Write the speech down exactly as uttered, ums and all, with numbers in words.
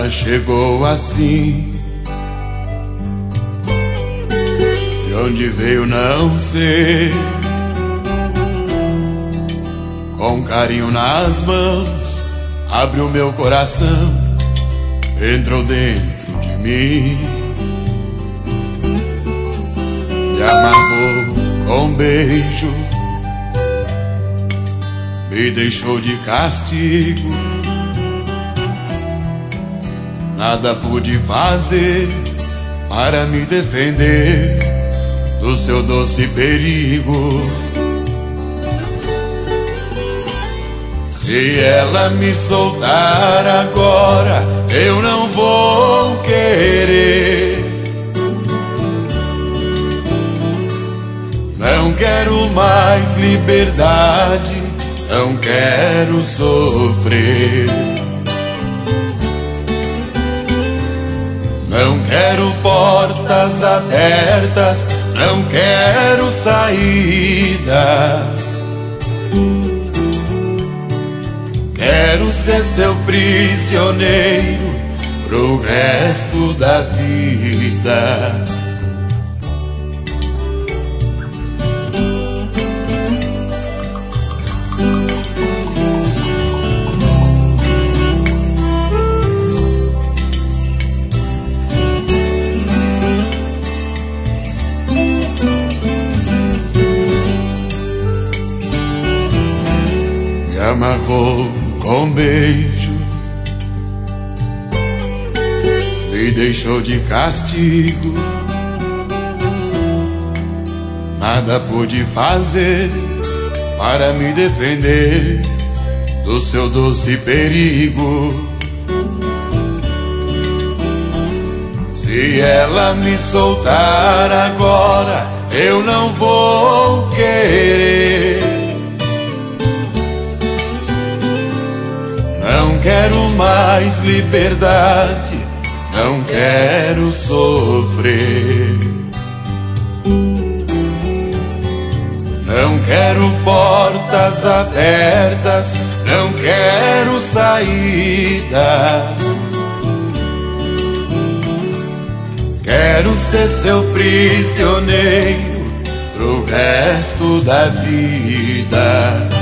Ela chegou assim, de onde veio não sei, com carinho nas mãos, abriu meu coração, entrou dentro de mim, me amarrou com um beijo, me deixou de castigo. Nada pude fazer para me defender do seu doce perigo. Se ela me soltar agora, eu não vou querer. Não quero mais liberdade, não quero sofrer. Não quero portas abertas, não quero saída. Quero ser seu prisioneiro pro resto da vida. Me amarrou com um beijo, me deixou de castigo. Nada pude fazer para me defender do seu doce perigo. Se ela me soltar agora, eu não vou querer. Não quero mais liberdade, não quero sofrer. Não quero portas abertas, não quero saída. Quero ser seu prisioneiro pro resto da vida.